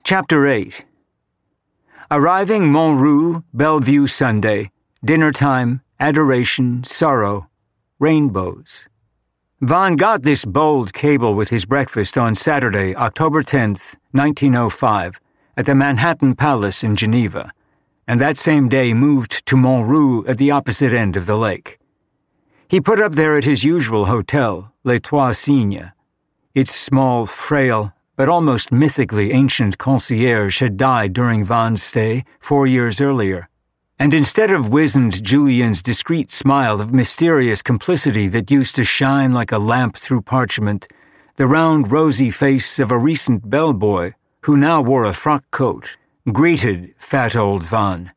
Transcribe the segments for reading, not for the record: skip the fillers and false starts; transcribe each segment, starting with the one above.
Chapter 8. Arriving Montrouge, Bellevue Sunday, dinner time, adoration, sorrow, rainbows. Vaughan got this bold cable with his breakfast on Saturday, October 10th, 1905, at the Manhattan Palace in Geneva, and that same day moved to Montrouge at the opposite end of the lake. He put up there at his usual hotel, Les Trois Cygnes. Its small, frail, but almost mythically ancient concierge had died during Vaughan's stay 4 years earlier, and instead of wizened Julien's discreet smile of mysterious complicity that used to shine like a lamp through parchment, the round, rosy face of a recent bellboy, who now wore a frock coat, greeted fat old Vaughan.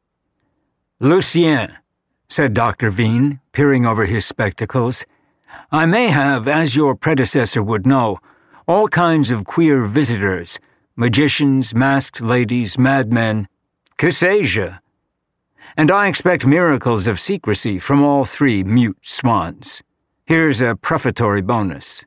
"Lucien," said Dr. Veen, peering over his spectacles, "I may have, as your predecessor would know, all kinds of queer visitors, magicians, masked ladies, madmen, que sais-je? And I expect miracles of secrecy from all three mute swans. Here's a prefatory bonus."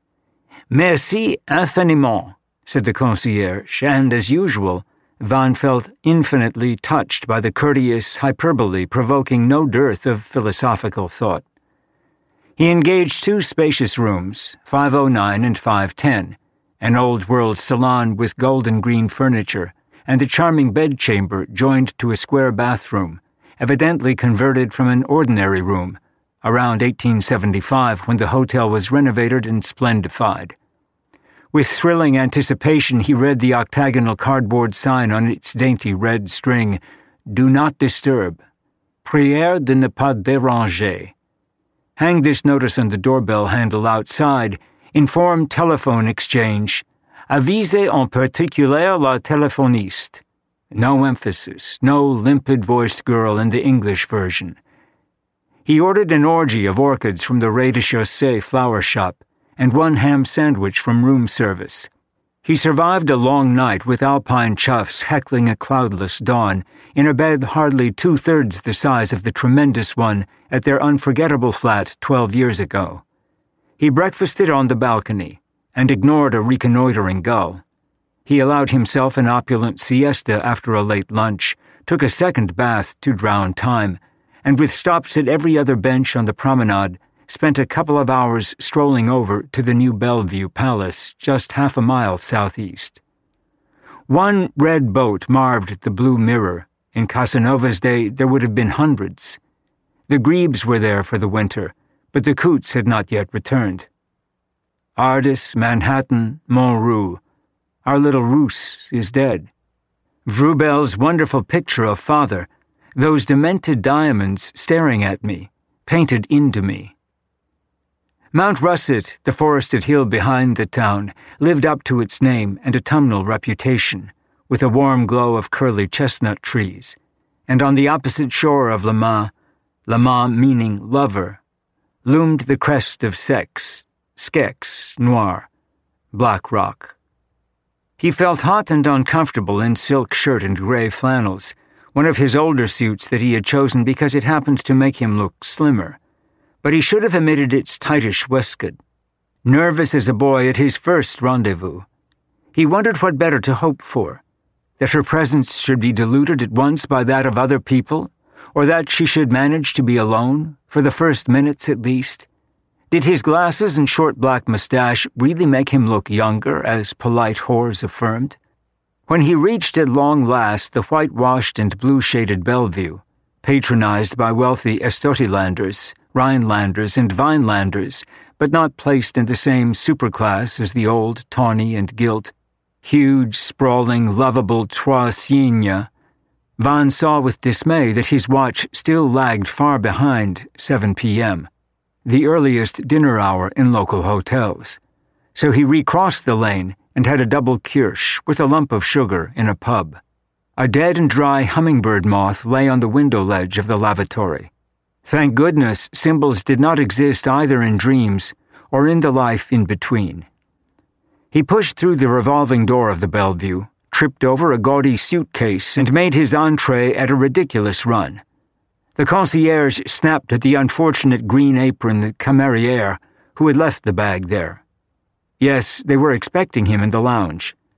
"Merci infiniment," said the concierge, and, as usual, Vaughan felt infinitely touched by the courteous hyperbole provoking no dearth of philosophical thought. He engaged 2 spacious rooms, 509 and 510, an old-world salon with golden-green furniture, and a charming bedchamber joined to a square bathroom, evidently converted from an ordinary room, around 1875 when the hotel was renovated and splendified. With thrilling anticipation he read the octagonal cardboard sign on its dainty red string, "Do not disturb. Prière de ne pas déranger." Hang this notice on the doorbell handle outside, inform telephone exchange, "Avisez en particulier la téléphoniste." No emphasis, no limpid-voiced girl in the English version. He ordered an orgy of orchids from the rez-de-chaussée flower shop and 1 ham sandwich from room service. He survived a long night with alpine chuffs heckling a cloudless dawn in a bed hardly 2/3 the size of the tremendous one at their unforgettable flat 12 years ago. He breakfasted on the balcony and ignored a reconnoitering gull. He allowed himself an opulent siesta after a late lunch, took a second bath to drown time, and with stops at every other bench on the promenade, spent a couple of hours strolling over to the new Bellevue Palace, just half a mile southeast. 1 red boat marved the blue mirror. In Casanova's day there would have been hundreds. The grebes were there for the winter, but the coots had not yet returned. Ardis, Manhattan, Montrouge. Our little Roos is dead. Vroubel's wonderful picture of father, those demented diamonds staring at me, painted into me. Mount Russet, the forested hill behind the town, lived up to its name and autumnal reputation, with a warm glow of curly chestnut trees, and on the opposite shore of Le Mans meaning lover, loomed the crest of Sceaux Noir, Black Rock. He felt hot and uncomfortable in silk shirt and gray flannels, one of his older suits that he had chosen because it happened to make him look slimmer, but he should have omitted its tightish waistcoat. Nervous as a boy at his first rendezvous, he wondered what better to hope for, that her presence should be diluted at once by that of other people, or that she should manage to be alone, for the first minutes at least. Did his glasses and short black mustache really make him look younger, as polite whores affirmed? When he reached at long last the whitewashed and blue-shaded Bellevue, patronized by wealthy Estotilanders, Rhinelanders, and Vinelanders, but not placed in the same superclass as the old, tawny and gilt, huge, sprawling, lovable Trois Cygnes, Vaughan saw with dismay that his watch still lagged far behind 7 p.m., the earliest dinner hour in local hotels. So he recrossed the lane and had a double kirsch with a lump of sugar in a pub. A dead and dry hummingbird moth lay on the window ledge of the lavatory. Thank goodness, symbols did not exist either in dreams or in the life in between. He pushed through the revolving door of the Bellevue, tripped over a gaudy suitcase, and made his entree at a ridiculous run. The concierge snapped at the unfortunate green-aproned cameriere who had left the bag there. Yes, they were expecting him in the lounge.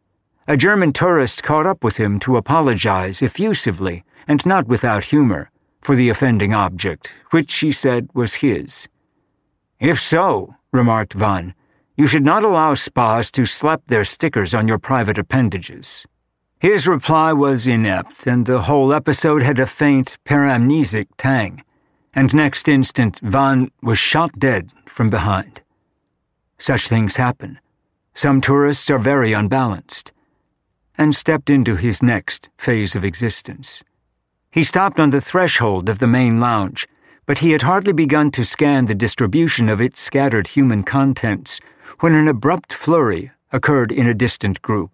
A German tourist caught up with him to apologize effusively, and not without humor, for the offending object, which she said was his. "If so," remarked Van, "you should not allow spas to slap their stickers on your private appendages." His reply was inept, and the whole episode had a faint, paramnesic tang, and next instant Van was shot dead from behind. Such things happen. Some tourists are very unbalanced, and stepped into his next phase of existence. He stopped on the threshold of the main lounge, but he had hardly begun to scan the distribution of its scattered human contents when an abrupt flurry occurred in a distant group.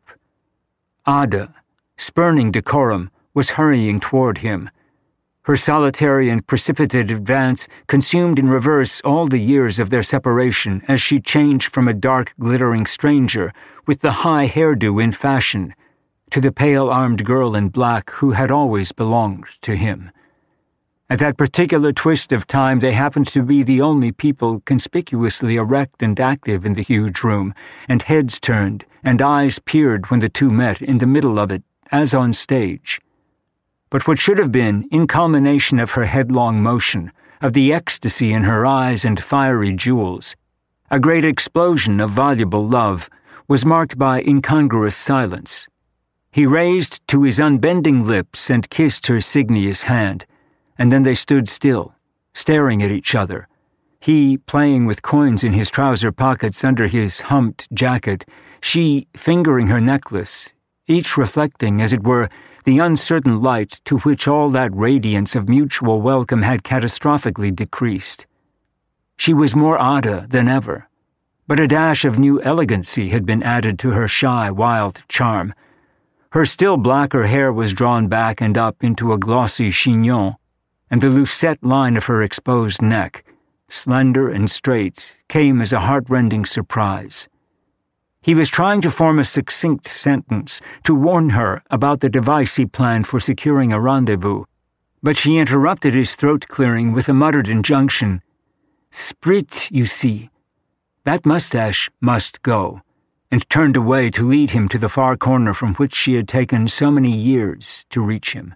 Ada, spurning decorum, was hurrying toward him. Her solitary and precipitate advance consumed in reverse all the years of their separation as she changed from a dark, glittering stranger with the high hairdo in fashion to the pale-armed girl in black who had always belonged to him. At that particular twist of time, they happened to be the only people conspicuously erect and active in the huge room, and heads turned and eyes peered when the two met in the middle of it, as on stage. But what should have been, in culmination of her headlong motion, of the ecstasy in her eyes and fiery jewels, a great explosion of voluble love, was marked by incongruous silence. He raised to his unbending lips and kissed her signeous hand, and then they stood still, staring at each other, he playing with coins in his trouser pockets under his humped jacket, she fingering her necklace, each reflecting, as it were, the uncertain light to which all that radiance of mutual welcome had catastrophically decreased. She was more Ada than ever, but a dash of new elegancy had been added to her shy, wild charm. Her still blacker hair was drawn back and up into a glossy chignon, and the lucette line of her exposed neck, slender and straight, came as a heart-rending surprise. He was trying to form a succinct sentence to warn her about the device he planned for securing a rendezvous, but she interrupted his throat-clearing with a muttered injunction. "Sprit, you see. That mustache must go," and turned away to lead him to the far corner from which she had taken so many years to reach him.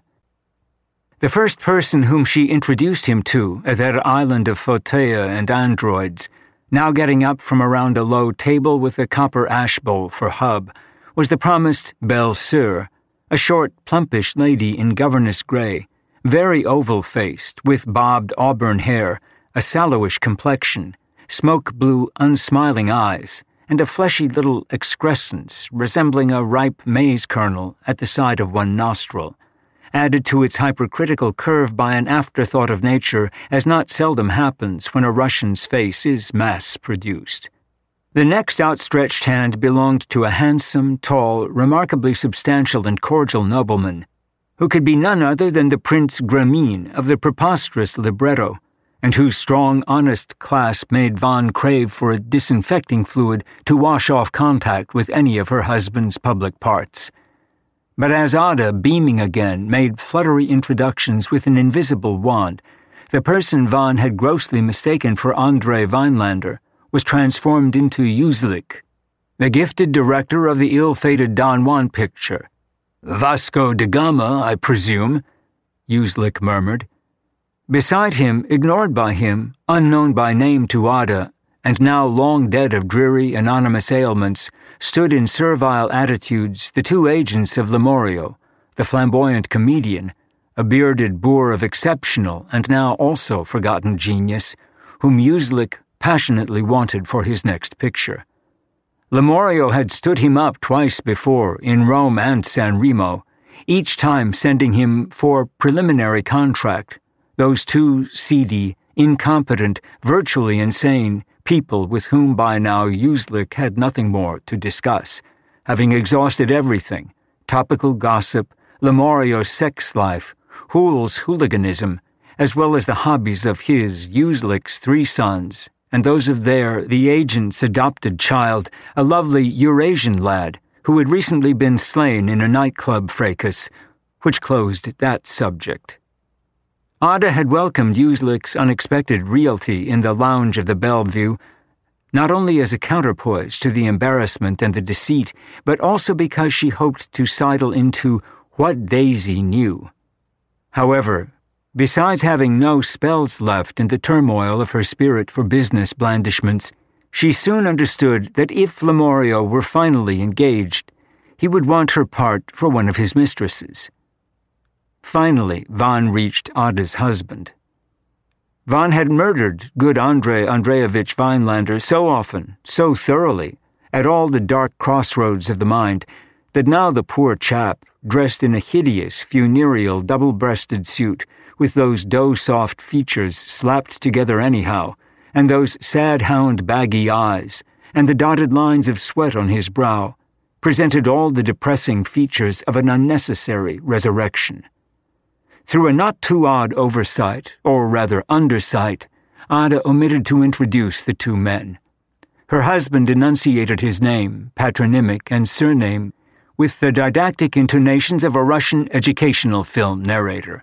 The first person whom she introduced him to at that island of fauteuils and androids, now getting up from around a low table with a copper ash bowl for hub, was the promised belle sœur, a short, plumpish lady in governess gray, very oval-faced, with bobbed auburn hair, a sallowish complexion, smoke-blue, unsmiling eyes, and a fleshy little excrescence resembling a ripe maize kernel at the side of one nostril, added to its hypercritical curve by an afterthought of nature, as not seldom happens when a Russian's face is mass-produced. The next outstretched hand belonged to a handsome, tall, remarkably substantial and cordial nobleman, who could be none other than the Prince Grameen of the preposterous libretto, and whose strong, honest clasp made Van crave for a disinfecting fluid to wash off contact with any of her husband's public parts. But as Ada, beaming again, made fluttery introductions with an invisible wand, the person Van had grossly mistaken for André Weinlander was transformed into Uslik, the gifted director of the ill-fated Don Juan picture. "Vasco da Gama, I presume," Uslik murmured. Beside him, ignored by him, unknown by name to Ada, and now long dead of dreary, anonymous ailments, stood in servile attitudes the two agents of Lamorio, the flamboyant comedian, a bearded boor of exceptional and now also forgotten genius, whom Uslik passionately wanted for his next picture. Lamorio had stood him up twice before, in Rome and San Remo, each time sending him for preliminary contract, those two seedy, incompetent, virtually insane people with whom by now Uslik had nothing more to discuss, having exhausted everything, topical gossip, Lamorio's sex life, Hoole's hooliganism, as well as the hobbies of his, Uslik's, 3 sons, and those of the agent's adopted child, a lovely Eurasian lad who had recently been slain in a nightclub fracas, which closed that subject. Ada had welcomed Uslik's unexpected realty in the lounge of the Bellevue, not only as a counterpoise to the embarrassment and the deceit, but also because she hoped to sidle into what Daisy knew. However, besides having no spells left in the turmoil of her spirit for business blandishments, she soon understood that if Lamorio were finally engaged, he would want her part for one of his mistresses. Finally, Van reached Ada's husband. Van had murdered good Andrei Andreevich Vinelander so often, so thoroughly, at all the dark crossroads of the mind, that now the poor chap, dressed in a hideous, funereal, double-breasted suit, with those dough-soft features slapped together anyhow, and those sad hound baggy eyes, and the dotted lines of sweat on his brow, presented all the depressing features of an unnecessary resurrection. Through a not-too-odd oversight, or rather undersight, Ada omitted to introduce the two men. Her husband enunciated his name, patronymic, and surname with the didactic intonations of a Russian educational film narrator.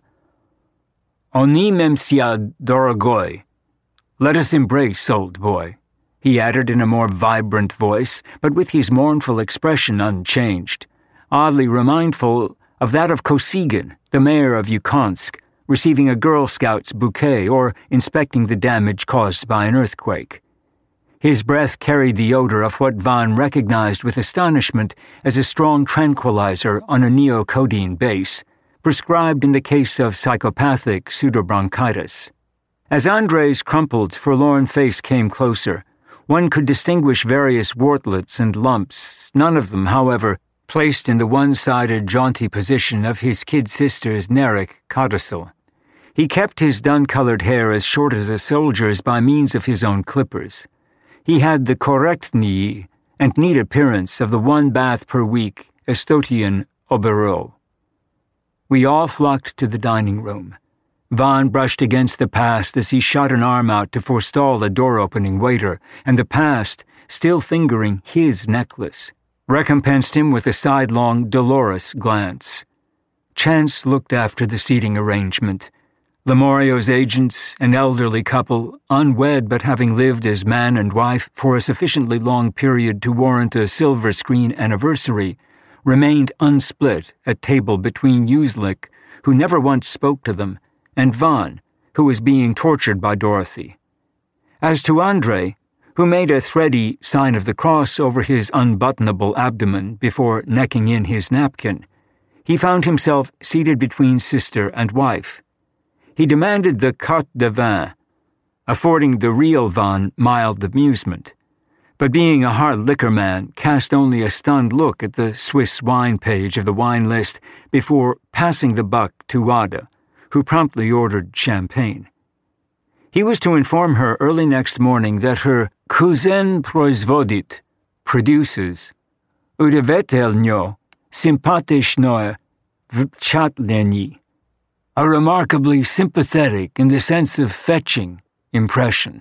Oni memsia dorogoy. Let us embrace, old boy, he added in a more vibrant voice, but with his mournful expression unchanged, oddly remindful of that of Kosygin, the mayor of Yukonsk, receiving a Girl Scout's bouquet or inspecting the damage caused by an earthquake. His breath carried the odor of what Van recognized with astonishment as a strong tranquilizer on a neocodeine base, prescribed in the case of psychopathic pseudobronchitis. As Andrei's crumpled, forlorn face came closer, one could distinguish various wartlets and lumps, none of them, however, placed in the one-sided, jaunty position of his kid sister's Narek codicil. He kept his dun-colored hair as short as a soldier's by means of his own clippers. He had the correctnyi and neat appearance of the one bath per week Estotian Oberot. We all flocked to the dining room. Van brushed against the past as he shot an arm out to forestall a door-opening waiter, and the past, still fingering his necklace, recompensed him with a sidelong, dolorous glance. Chance looked after the seating arrangement. Lamorio's agents, an elderly couple, unwed but having lived as man and wife for a sufficiently long period to warrant a silver screen anniversary, remained unsplit at table between Uslik, who never once spoke to them, and Van, who was being tortured by Dorothy. As to Andrei, who made a thready sign of the cross over his unbuttonable abdomen before necking in his napkin, he found himself seated between sister and wife. He demanded the cote de vin, affording the real Van mild amusement, but being a hard liquor man, cast only a stunned look at the Swiss wine page of the wine list before passing the buck to Ada, who promptly ordered champagne. He was to inform her early next morning that her cousin proizvodit, produces, udevetelnyo, sympatishnoe, vchatleni, a remarkably sympathetic, in the sense of fetching, impression.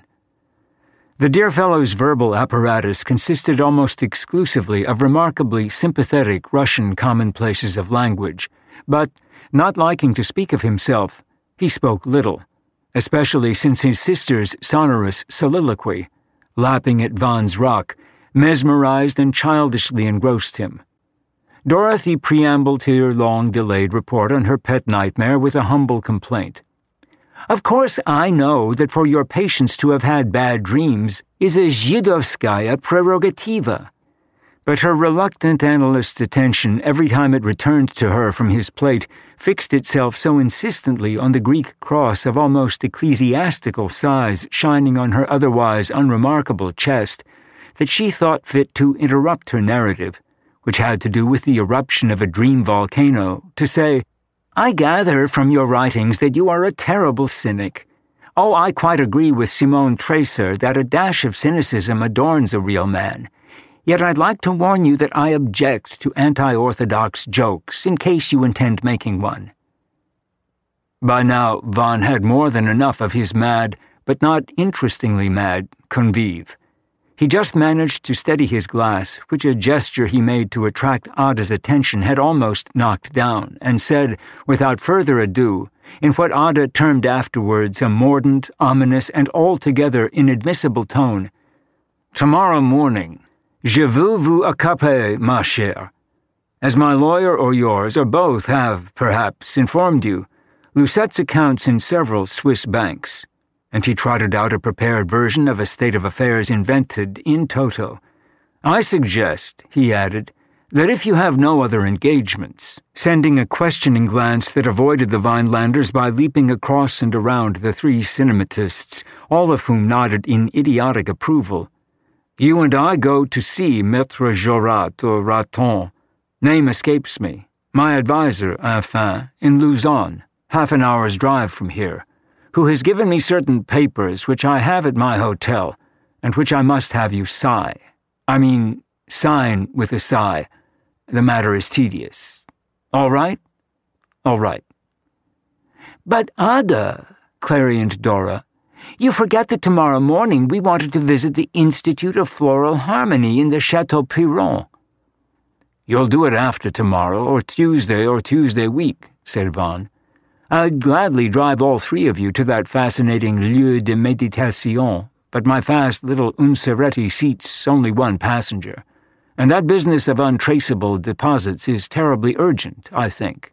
The dear fellow's verbal apparatus consisted almost exclusively of remarkably sympathetic Russian commonplaces of language, but, not liking to speak of himself, he spoke little, especially since his sister's sonorous soliloquy, lapping at Van's rock, mesmerized and childishly engrossed him. Dorothy preambled her long-delayed report on her pet nightmare with a humble complaint. Of course, I know that for your patients to have had bad dreams is a Zhidovskaya prerogativa. But her reluctant analyst's attention, every time it returned to her from his plate, fixed itself so insistently on the Greek cross of almost ecclesiastical size shining on her otherwise unremarkable chest, that she thought fit to interrupt her narrative, which had to do with the eruption of a dream volcano, to say, I gather from your writings that you are a terrible cynic. Oh, I quite agree with Simone Tracer that a dash of cynicism adorns a real man. Yet I'd like to warn you that I object to anti-orthodox jokes, in case you intend making one. By now, Van had more than enough of his mad, but not interestingly mad, convive. He just managed to steady his glass, which a gesture he made to attract Ada's attention had almost knocked down, and said, without further ado, in what Ada termed afterwards a mordant, ominous, and altogether inadmissible tone, Tomorrow morning. Je veux vous occuper, ma chère. As my lawyer or yours, or both, have, perhaps, informed you, Lucette's accounts in several Swiss banks, and he trotted out a prepared version of a state of affairs invented in toto. I suggest, he added, that if you have no other engagements, sending a questioning glance that avoided the Vinelanders by leaping across and around the three cinematists, all of whom nodded in idiotic approval, you and I go to see Maître Jorat or Raton, name escapes me, my adviser, enfin, in Luzon, half an hour's drive from here, who has given me certain papers which I have at my hotel, and which I must have you sign with a sigh. The matter is tedious. All right? All right. But Ada, clarioned Dora, you forget that tomorrow morning we wanted to visit the Institute of Floral Harmony in the Chateau Piron. You'll do it after tomorrow, or Tuesday week, said Vaughan. I'd gladly drive all three of you to that fascinating lieu de méditation, but my fast little Unseretti seats only one passenger, and that business of untraceable deposits is terribly urgent, I think.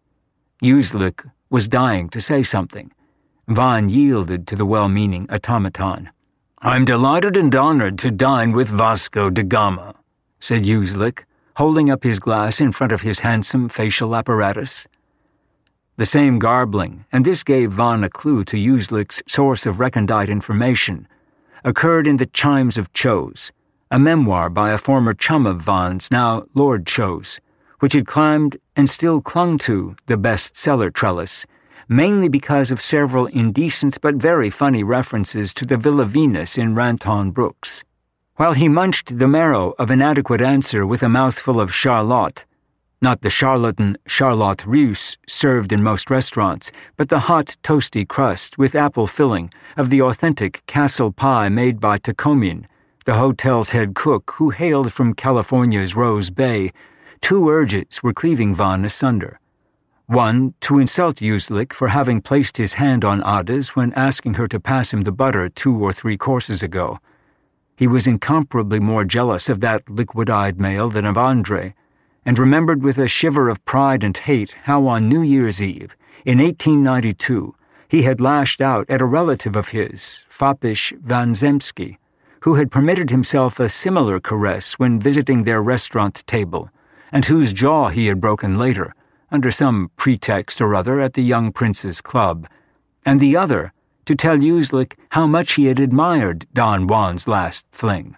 Uslik was dying to say something. Vaughan yielded to the well-meaning automaton. I'm delighted and honored to dine with Vasco da Gama, said Uslik, holding up his glass in front of his handsome facial apparatus. The same garbling, and this gave Vaughan a clue to Uslik's source of recondite information, occurred in The Chimes of Chose, a memoir by a former chum of Vaughan's, now Lord Chose, which had climbed and still clung to the bestseller trellis, mainly because of several indecent but very funny references to the Villa Venus in Ranton Brooks. While he munched the marrow of an adequate answer with a mouthful of charlotte, not the charlatan charlotte russe served in most restaurants, but the hot, toasty crust with apple filling of the authentic castle pie made by Tacomin, the hotel's head cook who hailed from California's Rose Bay, two urges were cleaving Vaughan asunder. One, to insult Uslik for having placed his hand on Ada's when asking her to pass him the butter 2 or 3 courses ago. He was incomparably more jealous of that liquid-eyed male than of Andre, and remembered with a shiver of pride and hate how on New Year's Eve, in 1892, he had lashed out at a relative of his, Foppish Van Zemsky, who had permitted himself a similar caress when visiting their restaurant table, and whose jaw he had broken later, under some pretext or other at the young prince's club, and the other to tell Uslik how much he had admired Don Juan's last fling.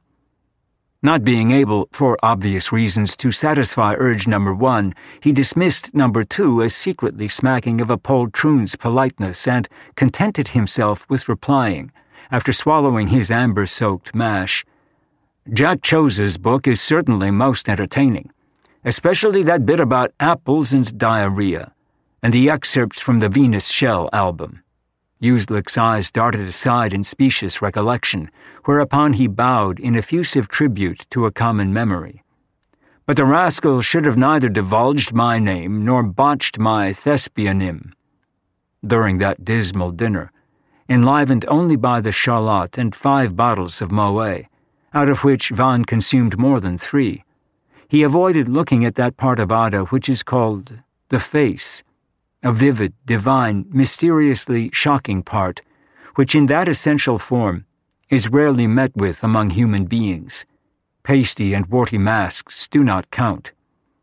Not being able, for obvious reasons, to satisfy urge number 1, he dismissed number 2 as secretly smacking of a poltroon's politeness and contented himself with replying, after swallowing his amber-soaked mash, Jack Chose's book is certainly most entertaining, especially that bit about apples and diarrhea, and the excerpts from the Venus Shell album. Uslik's eyes darted aside in specious recollection, whereupon he bowed in effusive tribute to a common memory. But the rascal should have neither divulged my name nor botched my thespianym. During that dismal dinner, enlivened only by the charlotte and 5 bottles of Moet, out of which Vaughan consumed more than 3, he avoided looking at that part of Ada which is called the face, a vivid, divine, mysteriously shocking part, which in that essential form is rarely met with among human beings. Pasty and warty masks do not count.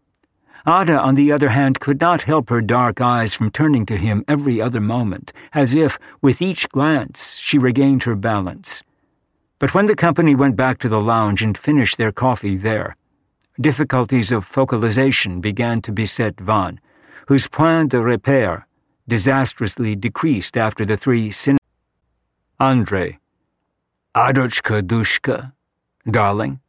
Ada, on the other hand, could not help her dark eyes from turning to him every other moment, as if, with each glance, she regained her balance. But when the company went back to the lounge and finished their coffee there, difficulties of focalization began to beset Vaughan, whose point de repère disastrously decreased after the 3 Andre. Adochka dushka, darling.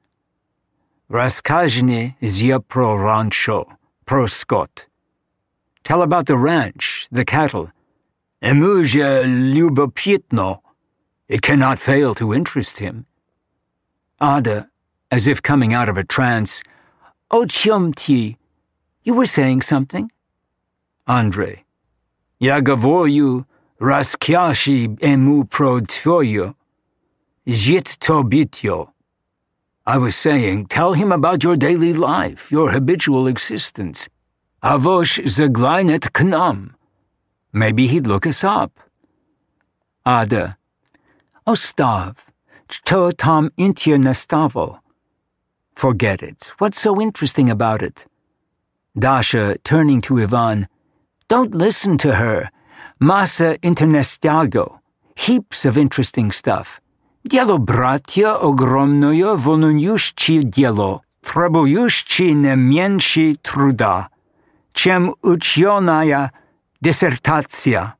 Raskazhne zia pro rancho, pro Scott. Tell about the ranch, the cattle. Emuja lubopyitno. It cannot fail to interest him. Ada, as if coming out of a trance, O Tchumti, you were saying something? Andre. Yagavoyu raskyashi emu pro tvoyo. Jit tobityo. I was saying, tell him about your daily life, your habitual existence. Avosh zagleinet knam. Maybe he'd look us up. Ada. Ostav. Chto tam intya nastavo. Forget it. What's so interesting about it? Dasha, turning to Ivan. Don't listen to her. Masa internestiago. Heaps of interesting stuff. Dielo bratya ogromnoyo volnunyushchi dielo. Trebuyushchi ne mienshi truda. Chem uchyonaya dissertatia.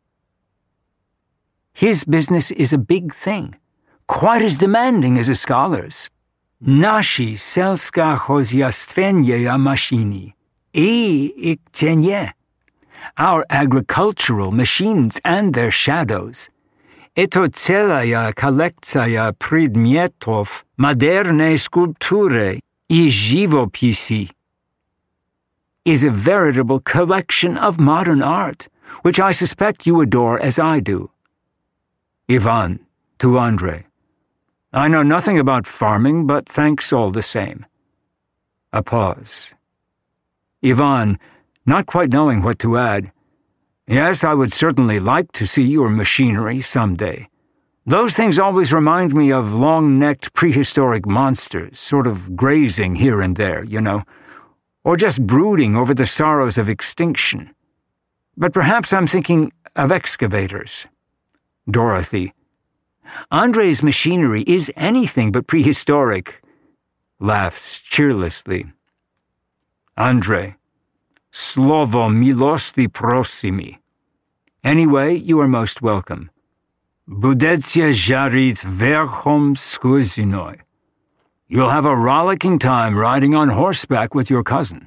His business is a big thing, quite as demanding as a scholar's. Nashi selska chozjastvenyeya machini. I iktenye. Our agricultural machines and their shadows. Eto celaya kolekcja predmietov moderne skulpture I živopisi is a veritable collection of modern art, which I suspect you adore as I do. Ivan, to Andrei. I know nothing about farming, but thanks all the same. A pause. Ivan, not quite knowing what to add. Yes, I would certainly like to see your machinery someday. Those things always remind me of long-necked prehistoric monsters, sort of grazing here and there, you know, or just brooding over the sorrows of extinction. But perhaps I'm thinking of excavators. Dorothy. Andrei's machinery is anything but prehistoric. Laughs cheerlessly. Andrei. Slovo milosti prosimi. Anyway, you are most welcome. Budetsya jarit verchom skuzinoi. You'll have a rollicking time riding on horseback with your cousin.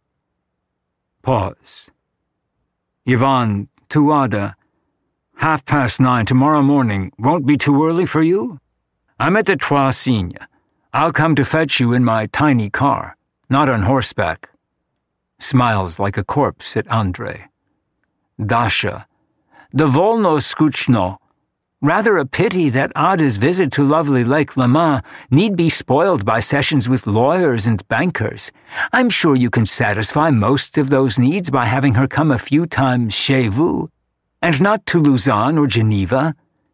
Pause. Ivan, to Ada. 9:30 tomorrow morning won't be too early for you? I'm at the Trois Cygnes. I'll come to fetch you in my tiny car, not on horseback. Smiles like a corpse at Andrei. Dasha. Dovolno skuchno. Rather a pity that Ada's visit to lovely Lake Leman need be spoiled by sessions with lawyers and bankers. I'm sure you can satisfy most of those needs by having her come a few times chez vous, and not to Lausanne or Geneva.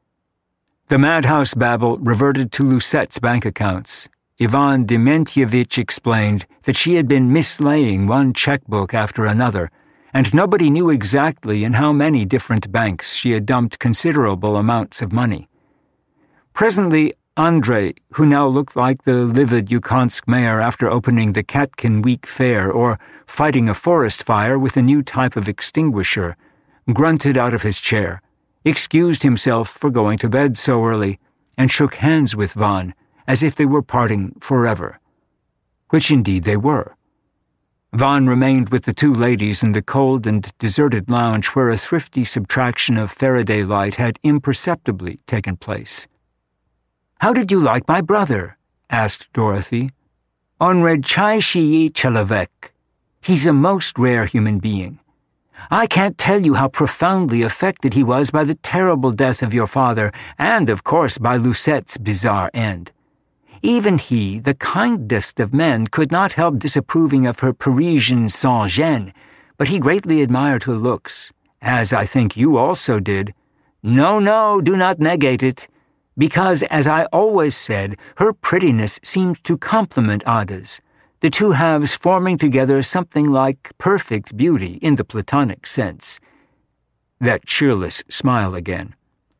The madhouse babble reverted to Lucette's bank accounts. Ivan Dementievich explained that she had been mislaying one checkbook after another, and nobody knew exactly in how many different banks she had dumped considerable amounts of money. Presently, Andrei, who now looked like the livid Yukonsk mayor after opening the Katkin Week Fair or fighting a forest fire with a new type of extinguisher, grunted out of his chair, excused himself for going to bed so early, and shook hands with Van, as if they were parting forever. Which indeed they were. Van remained with the two ladies in the cold and deserted lounge where a thrifty subtraction of Faraday light had imperceptibly taken place. "How did you like my brother?" asked Dorothy. "On redchaishi chelavek. He's a most rare human being. I can't tell you how profoundly affected he was by the terrible death of your father, and, of course, by Lucette's bizarre end. Even he, the kindest of men, could not help disapproving of her Parisian sans-gêne, but he greatly admired her looks, as I think you also did. No, do not negate it, because, as I always said, her prettiness seemed to complement Ada's, the two halves forming together something like perfect beauty in the Platonic sense." That cheerless smile again.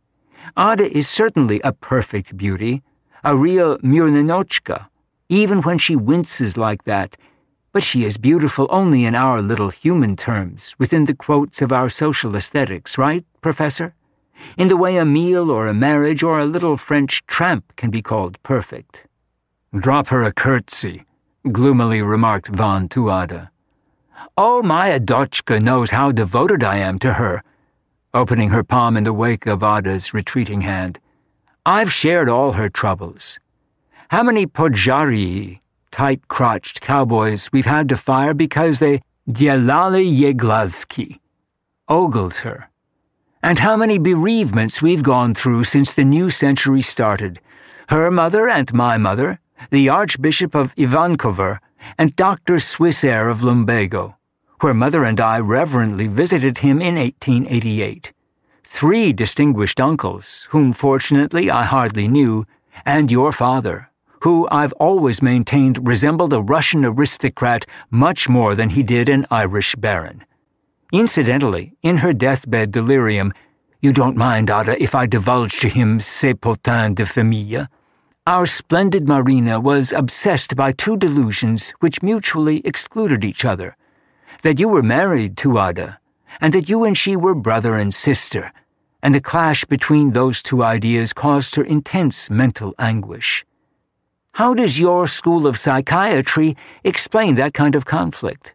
Ada is certainly a perfect beauty, a real Myrninochka, even when she winces like that, but she is beautiful only in our little human terms, within the quotes of our social aesthetics, right, Professor? In the way a meal or a marriage or a little French tramp can be called perfect. "Drop her a curtsy," gloomily remarked Van to Ada. "Oh, my Adochka knows how devoted I am to her," opening her palm in the wake of Ada's retreating hand. "I've shared all her troubles. How many podjarii, tight-crotched cowboys, we've had to fire because they dielali yeglazki, ogled her. And how many bereavements we've gone through since the new century started. Her mother and my mother, the Archbishop of Ivancover, and Dr. Swissair of Lumbago, where Mother and I reverently visited him in 1888. 3 distinguished uncles, whom fortunately I hardly knew, and your father, who I've always maintained resembled a Russian aristocrat much more than he did an Irish baron. Incidentally, in her deathbed delirium, you don't mind, Ada, if I divulge to him ces potins de famille? Our splendid Marina was obsessed by 2 delusions which mutually excluded each other. That you were married to Ada, and that you and she were brother and sister, and the clash between those 2 ideas caused her intense mental anguish. How does your school of psychiatry explain that kind of conflict?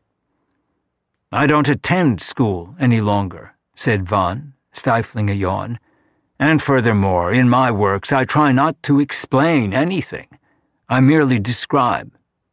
I don't attend school any longer, said Vaughan, stifling a yawn. And furthermore, in my works I try not to explain anything. I merely describe.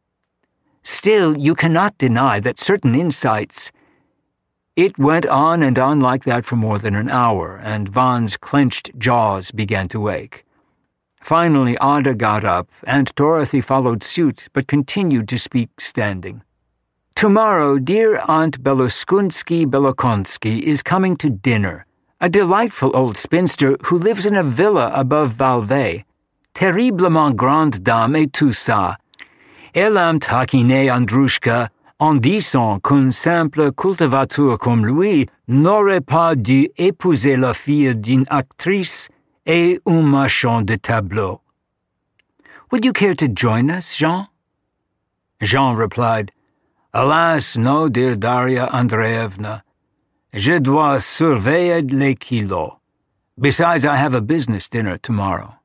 Still, you cannot deny that certain insights— It went on and on like that for more than an hour, and Vaughan's clenched jaws began to ache. Finally, Ada got up, and Dorothy followed suit, but continued to speak standing. Tomorrow, dear Aunt Beloskunsky-Belokonsky is coming to dinner, a delightful old spinster who lives in a villa above Valvey. Terriblement grande dame et tout ça. Elle aime taquiner Androuchka en disant qu'un simple cultivateur comme lui n'aurait pas dû épouser la fille d'une actrice et un marchand de tableaux. Would you care to join us, Jean? Jean replied, Alas, no, dear Darya Andreevna. Je dois surveiller les kilos. Besides, I have a business dinner tomorrow.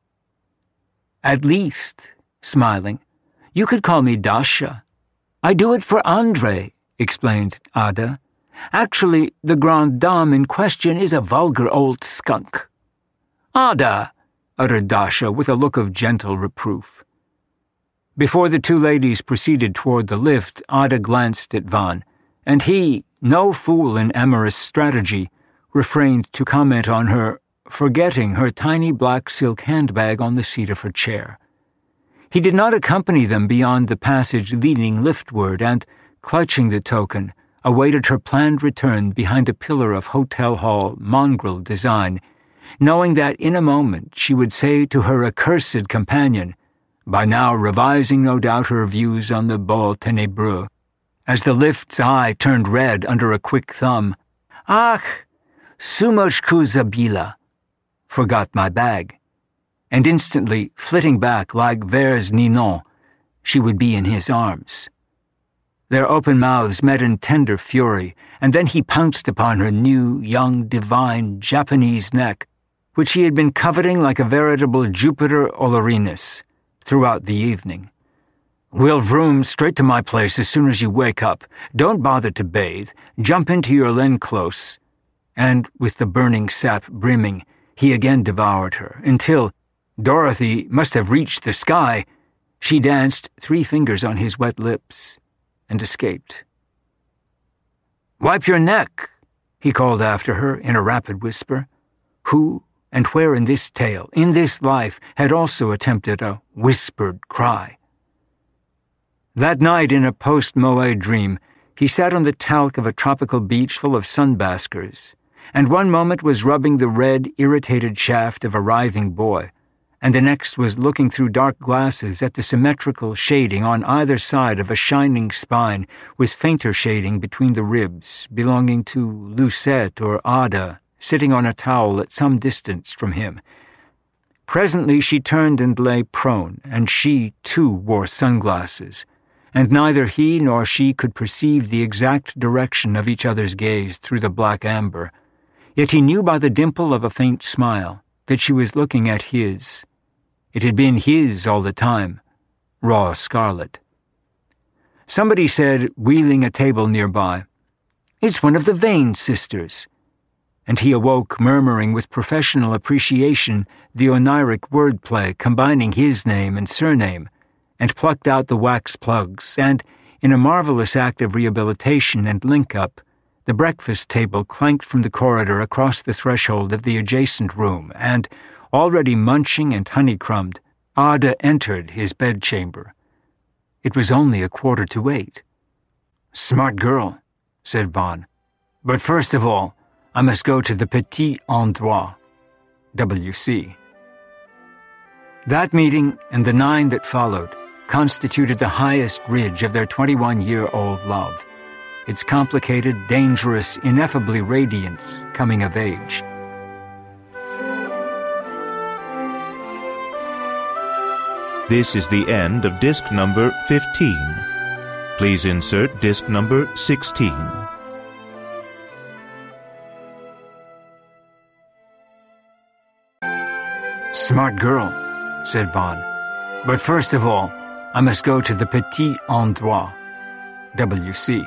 At least, smiling, you could call me Dasha. I do it for Andrei, explained Ada. Actually, the grande dame in question is a vulgar old skunk. Ada, uttered Dasha with a look of gentle reproof. Before the 2 ladies proceeded toward the lift, Ada glanced at Vaughan, and he, no fool in amorous strategy, refrained to comment on her forgetting her tiny black silk handbag on the seat of her chair. He did not accompany them beyond the passage leading liftward and, clutching the token, awaited her planned return behind a pillar of hotel hall mongrel design, knowing that in a moment she would say to her accursed companion, by now revising no doubt her views on the Beau Ténébreux, as the lift's eye turned red under a quick thumb, Ach, sumochku zabila, forgot my bag. And instantly, flitting back like Vers Ninon, she would be in his arms. Their open mouths met in tender fury, and then he pounced upon her new, young, divine Japanese neck, which he had been coveting like a veritable Jupiter Olerinus throughout the evening. We'll vroom straight to my place as soon as you wake up. Don't bother to bathe. Jump into your Lenclos. And, with the burning sap brimming, he again devoured her, until Dorothy must have reached the sky. She danced 3 fingers on his wet lips and escaped. Wipe your neck, he called after her in a rapid whisper. Who and where in this tale, in this life, had also attempted a whispered cry? That night, in a post-Moët dream, he sat on the talc of a tropical beach full of sunbaskers, and one moment was rubbing the red, irritated shaft of a writhing boy, and the next was looking through dark glasses at the symmetrical shading on either side of a shining spine with fainter shading between the ribs, belonging to Lucette or Ada, sitting on a towel at some distance from him. Presently she turned and lay prone, and she, too, wore sunglasses, and neither he nor she could perceive the exact direction of each other's gaze through the black amber. Yet he knew by the dimple of a faint smile that she was looking at his. It had been his all the time, raw scarlet. Somebody said, wheeling a table nearby, "It's one of the Vane sisters." And he awoke, murmuring with professional appreciation the oniric wordplay combining his name and surname, and plucked out the wax plugs, and, in a marvelous act of rehabilitation and link-up, the breakfast table clanked from the corridor across the threshold of the adjacent room, and, already munching and honeycrumbed, Ada entered his bedchamber. It was only 7:15. "Smart girl," said Vaughan. "But first of all, I must go to the Petit Endroit, WC." That meeting and the 9 that followed constituted the highest ridge of their 21-year-old love, its complicated, dangerous, ineffably radiant coming of age. This is the end of disc number 15. Please insert disc number 16. "Smart girl," said Vaughan. "But first of all, I must go to the Petit Endroit, WC."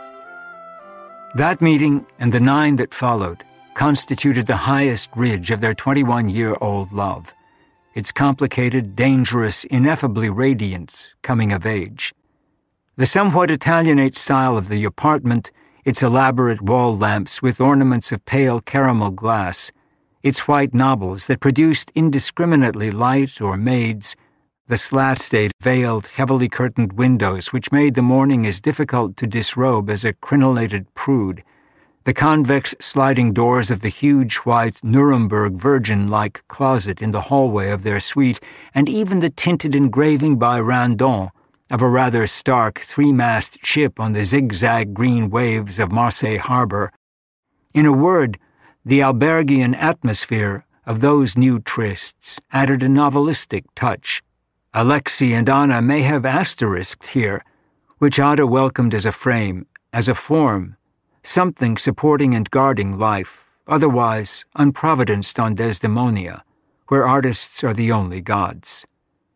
That meeting and the 9 that followed constituted the highest ridge of their 21-year-old love, its complicated, dangerous, ineffably radiant coming of age. The somewhat Italianate style of the apartment, its elaborate wall lamps with ornaments of pale caramel glass, its white knobbles that produced indiscriminately light or maids, the slat-stayed, veiled, heavily curtained windows which made the morning as difficult to disrobe as a crenelated prude, the convex sliding doors of the huge white Nuremberg Virgin-like closet in the hallway of their suite, and even the tinted engraving by Randon of a rather stark 3-mast ship on the zigzag green waves of Marseille harbor. In a word, the Albergian atmosphere of those new trysts added a novelistic touch. Alexei and Anna may have asterisked here, which Ada welcomed as a frame, as a form, something supporting and guarding life, otherwise unprovidenced on Desdemonia, where artists are the only gods.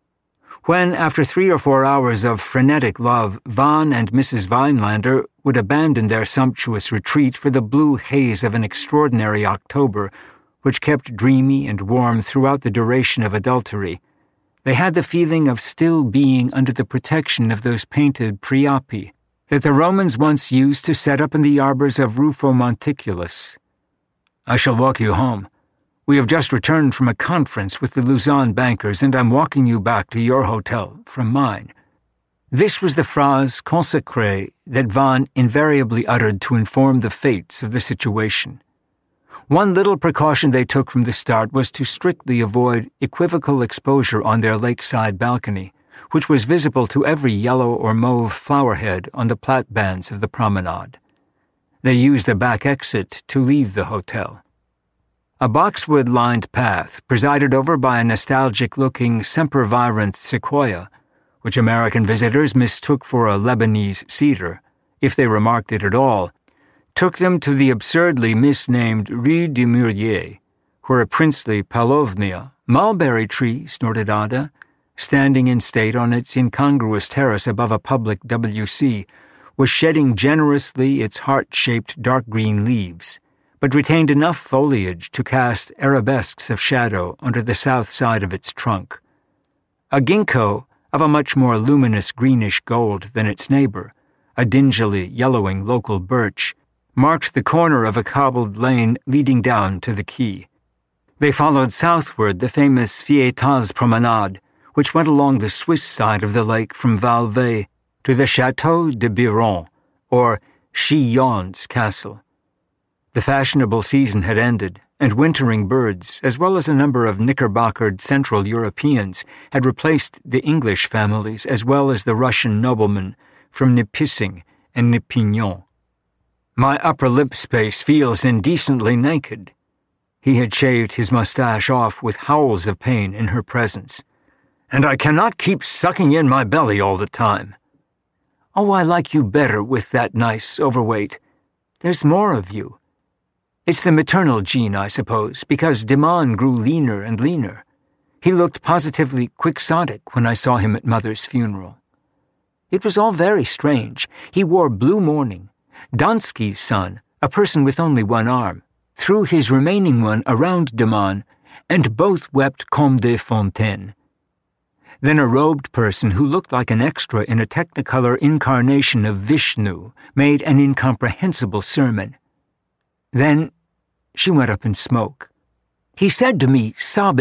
When, after 3 or 4 hours of frenetic love, Vaughan and Mrs. Vinelander would abandon their sumptuous retreat for the blue haze of an extraordinary October, which kept dreamy and warm throughout the duration of adultery, they had the feeling of still being under the protection of those painted priapi that the Romans once used to set up in the arbors of Rufo Monticulus. "I shall walk you home. We have just returned from a conference with the Lausanne bankers, and I'm walking you back to your hotel from mine." This was the phrase consacrée that Vaughan invariably uttered to inform the fates of the situation. One little precaution they took from the start was to strictly avoid equivocal exposure on their lakeside balcony, which was visible to every yellow or mauve flowerhead on the platbands of the promenade. They used a back exit to leave the hotel. A boxwood-lined path, presided over by a nostalgic-looking sempervirent sequoia, which American visitors mistook for a Lebanese cedar, if they remarked it at all, took them to the absurdly misnamed Rue du Mûrier, where a princely palovnia, mulberry tree, snorted Ada, standing in state on its incongruous terrace above a public WC, was shedding generously its heart-shaped dark green leaves, but retained enough foliage to cast arabesques of shadow under the south side of its trunk. A ginkgo, of a much more luminous greenish gold than its neighbor, a dingily yellowing local birch, marked the corner of a cobbled lane leading down to the quay. They followed southward the famous Fietas Promenade, which went along the Swiss side of the lake from Valvey to the Château de Biron, or Chillon's castle. The fashionable season had ended, and wintering birds, as well as a number of knickerbockered Central Europeans, had replaced the English families as well as the Russian noblemen from Nipissing and Nipignon. "My upper lip space feels indecently naked." He had shaved his mustache off with howls of pain in her presence. "And I cannot keep sucking in my belly all the time." "Oh, I like you better with that nice overweight. There's more of you. It's the maternal gene, I suppose, because Dimon grew leaner and leaner. He looked positively quixotic when I saw him at Mother's funeral. It was all very strange. He wore blue mourning. Donsky's son, a person with only one arm, threw his remaining one around Dimon, and both wept comme des fontaines. Then a robed person who looked like an extra in a Technicolor incarnation of Vishnu made an incomprehensible sermon. Then she went up in smoke. He said to me, sobbing,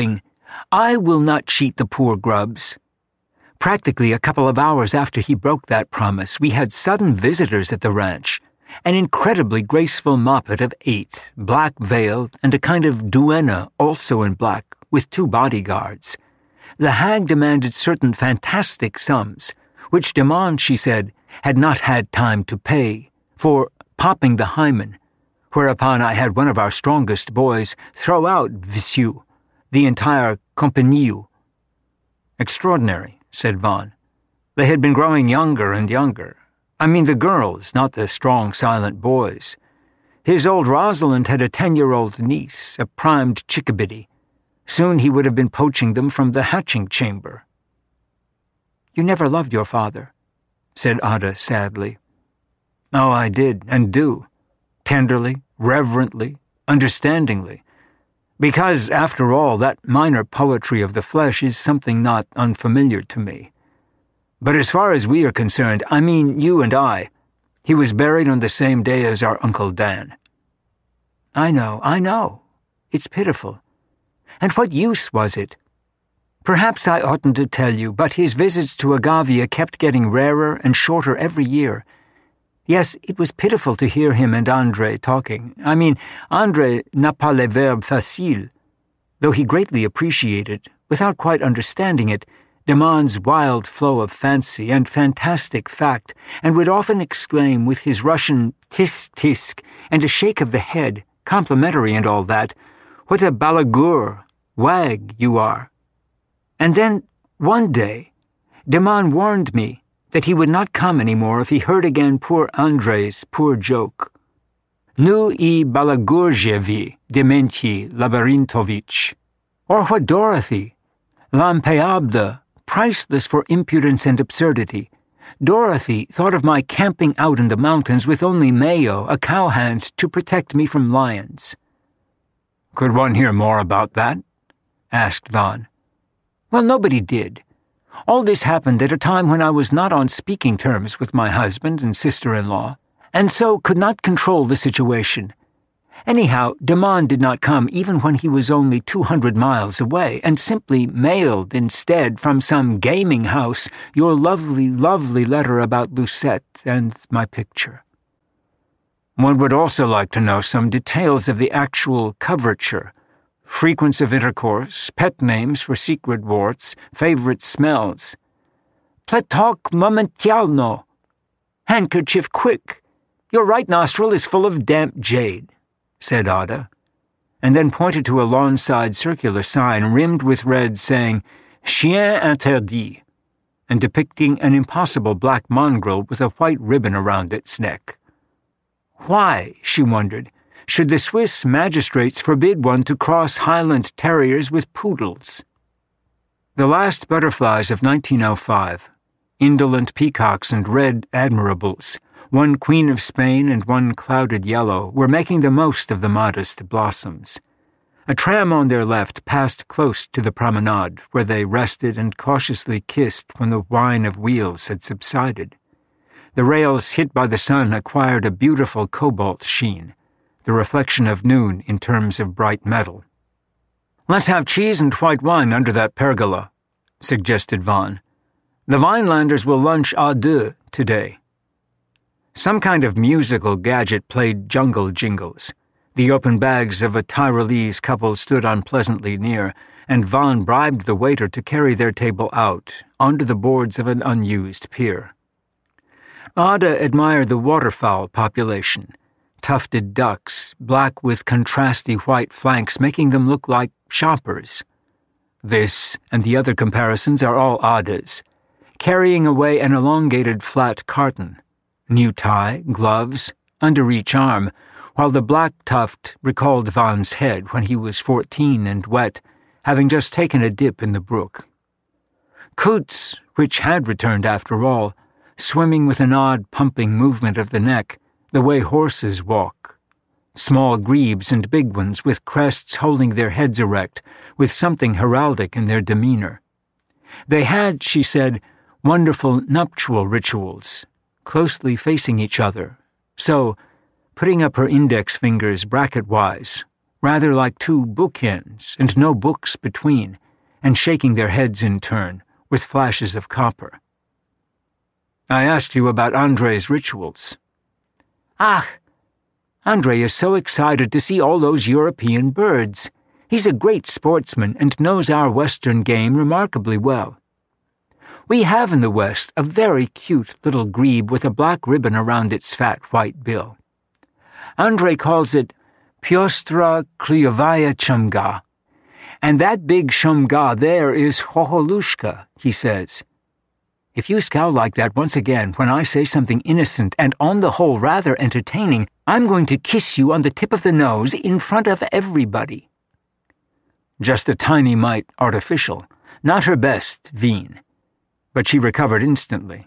I will not cheat the poor grubs. Practically a couple of hours after he broke that promise, we had sudden visitors at the ranch. An incredibly graceful moppet of 8, black-veiled, and a kind of duenna also in black, with 2 bodyguards. The hag demanded certain fantastic sums, which Demande, she said, had not had time to pay, for popping the hymen, whereupon I had one of our strongest boys throw out Vissieux, the entire compagnie. Extraordinary, said Vaughan. They had been growing younger and younger. I mean the girls, not the strong, silent boys. His old Rosalind had a 10-year-old niece, a primed chickabiddy. Soon he would have been poaching them from the hatching chamber. You never loved your father, said Ada sadly. Oh, I did, and do. Tenderly, reverently, understandingly. Because, after all, that minor poetry of the flesh is something not unfamiliar to me. But as far as we are concerned, I mean you and I, he was buried on the same day as our Uncle Dan. I know. It's pitiful. And what use was it? Perhaps I oughtn't to tell you, but his visits to Agavia kept getting rarer and shorter every year. Yes, it was pitiful to hear him and André talking. I mean, André n'a pas les verbes faciles. Though he greatly appreciated, without quite understanding it, Demande's wild flow of fancy and fantastic fact, and would often exclaim with his Russian tisk-tisk and a shake of the head, complimentary and all that, "What a balagur, wag, you are." And then, one day, Demande warned me that he would not come any more if he heard again poor André's poor joke. Nu I balagurjevi, dementi Labyrintovitch. Or what Dorothy, Lampeabda, priceless for impudence and absurdity. Dorothy thought of my camping out in the mountains with only Mayo, a cowhand, to protect me from lions. Could one hear more about that? Asked Vaughan. Well, nobody did. All this happened at a time when I was not on speaking terms with my husband and sister-in-law, and so could not control the situation. Anyhow, Demande did not come even when he was only 200 miles away, and simply mailed instead from some gaming house your lovely, lovely letter about Lucette and my picture. One would also like to know some details of the actual coverture. Frequency of intercourse, pet names for secret warts, favorite smells. Platok momentialno. Handkerchief quick. Your right nostril is full of damp jade, said Ada, and then pointed to a lawn-side circular sign rimmed with red saying, Chien interdit, and depicting an impossible black mongrel with a white ribbon around its neck. Why, she wondered, should the Swiss magistrates forbid one to cross Highland terriers with poodles? The last butterflies of 1905, indolent peacocks and red admirables, one Queen of Spain and one clouded yellow, were making the most of the modest blossoms. A tram on their left passed close to the promenade, where they rested and cautiously kissed when the whine of wheels had subsided. The rails hit by the sun acquired a beautiful cobalt sheen, the reflection of noon in terms of bright metal. Let's have cheese and white wine under that pergola, suggested Vaughan. The Vinelanders will lunch à deux today. Some kind of musical gadget played jungle jingles. The open bags of a Tyrolese couple stood unpleasantly near, and Vaughan bribed the waiter to carry their table out, onto the boards of an unused pier. Ada admired the waterfowl population, tufted ducks, black with contrasty white flanks making them look like shoppers. This and the other comparisons are all Ada's, carrying away an elongated flat carton, new tie, gloves, under each arm, while the black tuft recalled Vaughan's head when he was 14 and wet, having just taken a dip in the brook. Coots, which had returned after all, swimming with an odd pumping movement of the neck, the way horses walk. Small grebes and big ones with crests holding their heads erect, with something heraldic in their demeanor. They had, she said, wonderful nuptial rituals, closely facing each other, so, putting up her index fingers bracket-wise, rather like two bookends and no books between, and shaking their heads in turn, with flashes of copper. I asked you about Andrei's rituals. Ah, Andrei is so excited to see all those European birds. He's a great sportsman and knows our Western game remarkably well. We have in the West a very cute little grebe with a black ribbon around its fat white bill. Andrei calls it Piostra Kluyovaya Chumga. And that big Shumga there is Choholushka, he says. If you scowl like that once again when I say something innocent and on the whole rather entertaining, I'm going to kiss you on the tip of the nose in front of everybody. Just a tiny mite artificial, not her best, Veen. But she recovered instantly.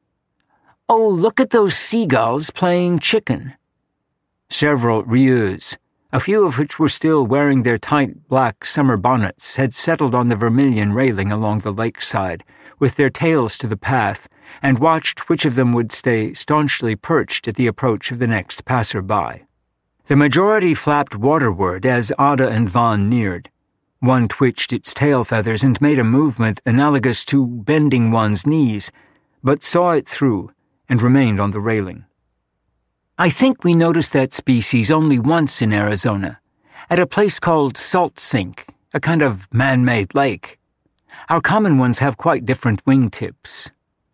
Oh, look at those seagulls playing chicken. Several rieux, a few of which were still wearing their tight black summer bonnets, had settled on the vermilion railing along the lakeside, with their tails to the path, and watched which of them would stay staunchly perched at the approach of the next passer-by. The majority flapped waterward as Ada and Vaughn neared. One twitched its tail feathers and made a movement analogous to bending one's knees, but saw it through and remained on the railing. I think we noticed that species only once in Arizona, at a place called Salt Sink, a kind of man-made lake. Our common ones have quite different wingtips.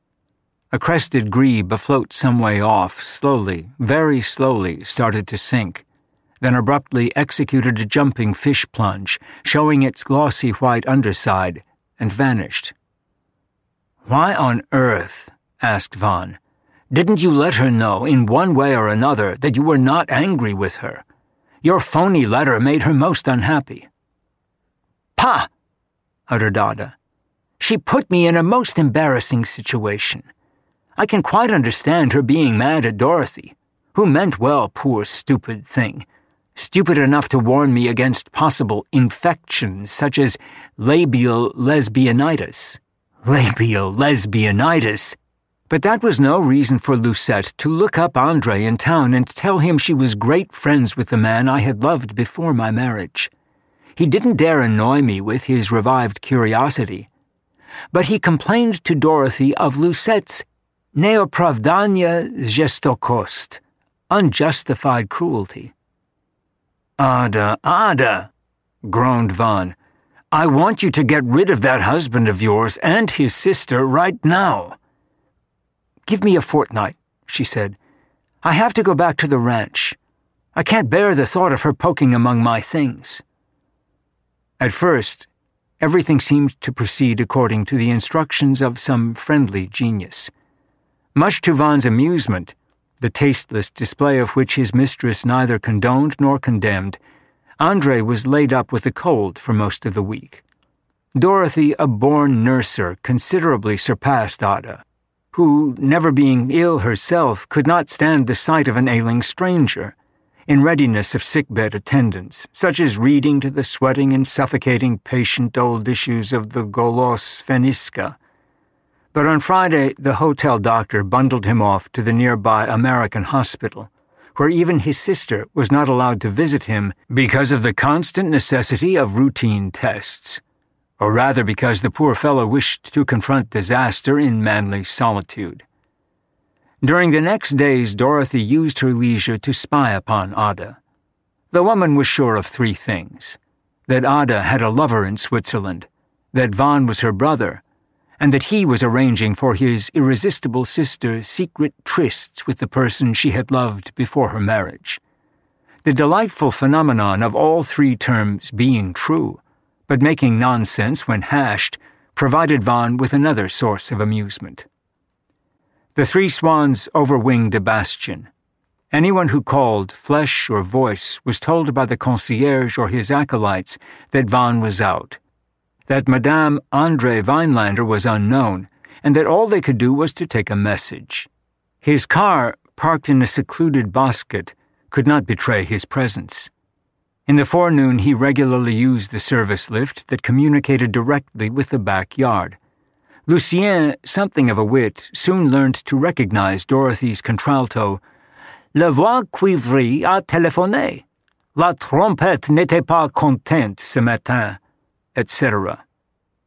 A crested grebe afloat some way off, slowly, very slowly, started to sink, then abruptly executed a jumping fish plunge, showing its glossy white underside, and vanished. "Why on earth," asked Vaughn, "didn't you let her know in one way or another that you were not angry with her? Your phony letter made her most unhappy." "Pah!" uttered Ada. "She put me in a most embarrassing situation. I can quite understand her being mad at Dorothy, who meant well, poor stupid thing. Stupid enough to warn me against possible infections such as labial lesbianitis. Labial lesbianitis! But that was no reason for Lucette to look up Andrei in town and tell him she was great friends with the man I had loved before my marriage. He didn't dare annoy me with his revived curiosity. But he complained to Dorothy of Lucette's neopravdanya gestokost, unjustified cruelty. Ada, groaned Vaughn. I want you to get rid of that husband of yours and his sister right now. Give me a fortnight, she said. I have to go back to the ranch. I can't bear the thought of her poking among my things. At first, everything seemed to proceed according to the instructions of some friendly genius. Much to Vaughn's amusement, the tasteless display of which his mistress neither condoned nor condemned, Andrei was laid up with a cold for most of the week. Dorothy, a born nurser, considerably surpassed Ada, who, never being ill herself, could not stand the sight of an ailing stranger, in readiness of sickbed attendance, such as reading to the sweating and suffocating patient old issues of the Golos Feniska. But on Friday, the hotel doctor bundled him off to the nearby American hospital, where even his sister was not allowed to visit him because of the constant necessity of routine tests, or rather because the poor fellow wished to confront disaster in manly solitude. During the next days, Dorothy used her leisure to spy upon Ada. The woman was sure of three things: that Ada had a lover in Switzerland, that Vaughn was her brother, and that he was arranging for his irresistible sister secret trysts with the person she had loved before her marriage. The delightful phenomenon of all three terms being true, but making nonsense when hashed, provided Vaughn with another source of amusement. The three swans overwinged a bastion. Anyone who called flesh or voice was told by the concierge or his acolytes that Vaughn was out, that Madame Andrei Weinlander was unknown, and that all they could do was to take a message. His car, parked in a secluded bosquet, could not betray his presence. In the forenoon, he regularly used the service lift that communicated directly with the backyard. Lucien, something of a wit, soon learned to recognize Dorothy's contralto. La voix cuivrée a téléphoné. La trompette n'était pas contente ce matin, etc.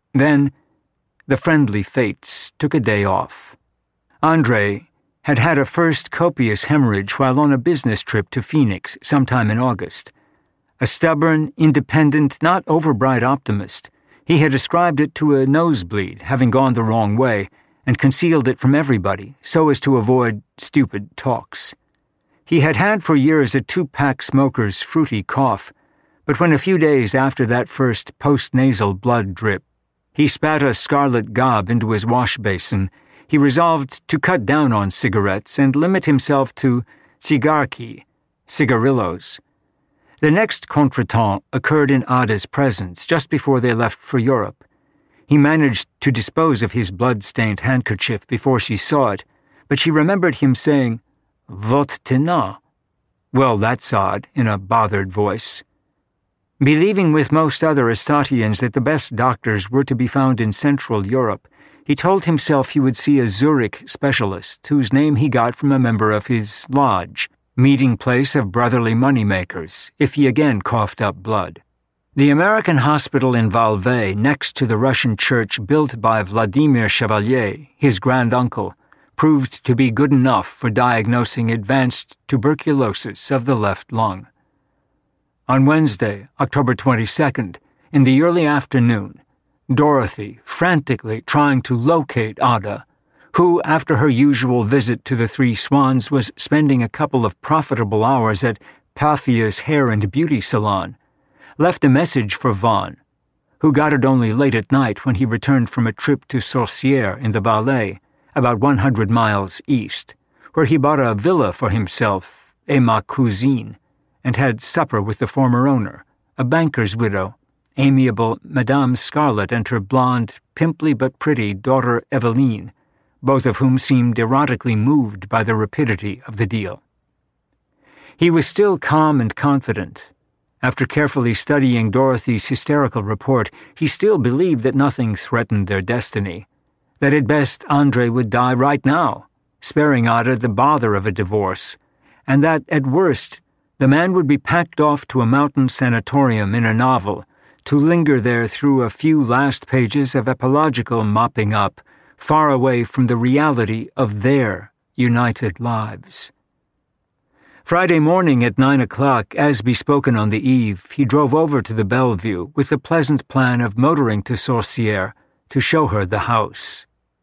Then, the friendly fates took a day off. Andrei had had a first copious hemorrhage while on a business trip to Phoenix sometime in August. A stubborn, independent, not overbright optimist, he had ascribed it to a nosebleed having gone the wrong way and concealed it from everybody so as to avoid stupid talks. He had had for years a 2-pack smoker's fruity cough, but when a few days after that first post-nasal blood drip, he spat a scarlet gob into his wash basin, he resolved to cut down on cigarettes and limit himself to cigarki, cigarillos. The next contretemps occurred in Ada's presence just before they left for Europe. He managed to dispose of his blood-stained handkerchief before she saw it, but she remembered him saying, "Votre tenant." "Well, that's odd," in a bothered voice. Believing with most other Estatians that the best doctors were to be found in Central Europe, he told himself he would see a Zurich specialist, whose name he got from a member of his lodge, meeting place of brotherly moneymakers, if he again coughed up blood. The American hospital in Valvey, next to the Russian church built by Vladimir Chevalier, his granduncle, proved to be good enough for diagnosing advanced tuberculosis of the left lung. On Wednesday, October 22nd, in the early afternoon, Dorothy, frantically trying to locate Ada, who, after her usual visit to the Three Swans, was spending a couple of profitable hours at Pathia's hair and beauty salon, left a message for Vaughan, who got it only late at night when he returned from a trip to Sorcières in the Valais, about 100 miles east, where he bought a villa for himself, et ma cousine, and had supper with the former owner, a banker's widow, amiable Madame Scarlett, and her blonde, pimply but pretty daughter Eveline, both of whom seemed erotically moved by the rapidity of the deal. He was still calm and confident. After carefully studying Dorothy's hysterical report, he still believed that nothing threatened their destiny, that at best Andrei would die right now, sparing Ada the bother of a divorce, and that, at worst, the man would be packed off to a mountain sanatorium in a novel, to linger there through a few last pages of epilogical mopping up, far away from the reality of their united lives. Friday morning at 9 o'clock, as bespoken on the eve, he drove over to the Bellevue with the pleasant plan of motoring to Sorcières to show her the house.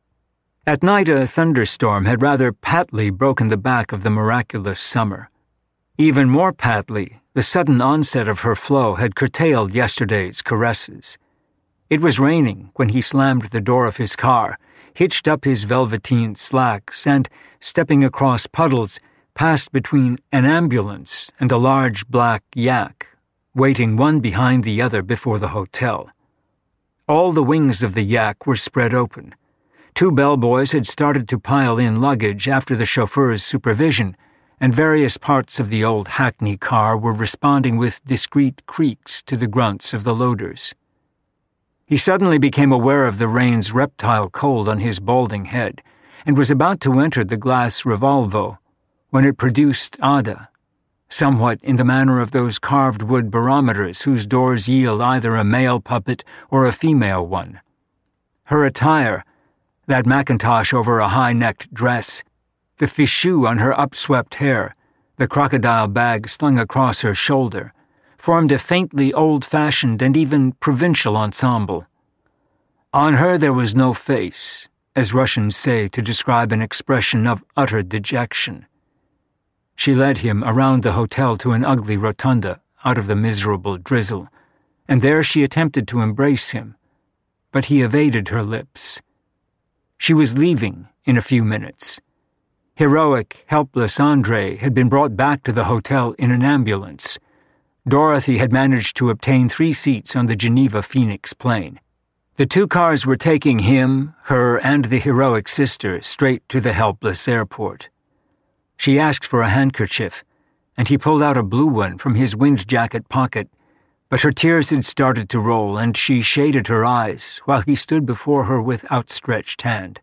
At night a thunderstorm had rather patly broken the back of the miraculous summer. Even more patly, the sudden onset of her flow had curtailed yesterday's caresses. It was raining when he slammed the door of his car, hitched up his velveteen slacks, and, stepping across puddles, passed between an ambulance and a large black yak, waiting one behind the other before the hotel. All the wings of the yak were spread open. 2 bellboys had started to pile in luggage after the chauffeur's supervision, and various parts of the old hackney car were responding with discreet creaks to the grunts of the loaders. He suddenly became aware of the rain's reptile cold on his balding head, and was about to enter the glass Revolvo, when it produced Ada, somewhat in the manner of those carved wood barometers whose doors yield either a male puppet or a female one. Her attire, that mackintosh over a high-necked dress, the fichu on her upswept hair, the crocodile bag slung across her shoulder, formed a faintly old-fashioned and even provincial ensemble. On her there was no face, as Russians say to describe an expression of utter dejection. She led him around the hotel to an ugly rotunda out of the miserable drizzle, and there she attempted to embrace him, but he evaded her lips. She was leaving in a few minutes. Heroic, helpless Andrei had been brought back to the hotel in an ambulance. Dorothy had managed to obtain 3 seats on the Geneva-Phoenix plane. The 2 cars were taking him, her, and the heroic sister straight to the helpless airport. She asked for a handkerchief, and he pulled out a blue one from his wind jacket pocket, but her tears had started to roll, and she shaded her eyes while he stood before her with outstretched hand.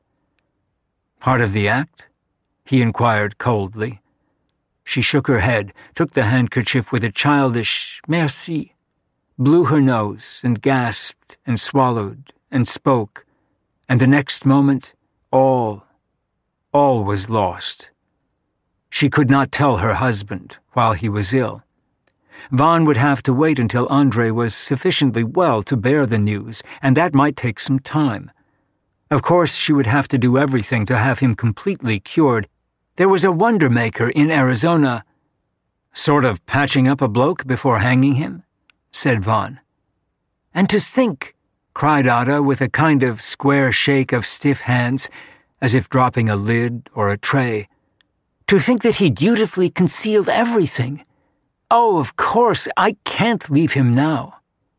"Part of the act?" he inquired coldly. She shook her head, took the handkerchief with a childish merci, blew her nose and gasped and swallowed and spoke, and the next moment, all was lost. She could not tell her husband while he was ill. Vaughn would have to wait until Andrei was sufficiently well to bear the news, and that might take some time. Of course, she would have to do everything to have him completely cured. There was a wonder maker in Arizona. "Sort of patching up a bloke before hanging him?" said Vaughn. "And to think," cried Ada with a kind of square shake of stiff hands, as if dropping a lid or a tray, "to think that he dutifully concealed everything. Oh, of course, I can't leave him now."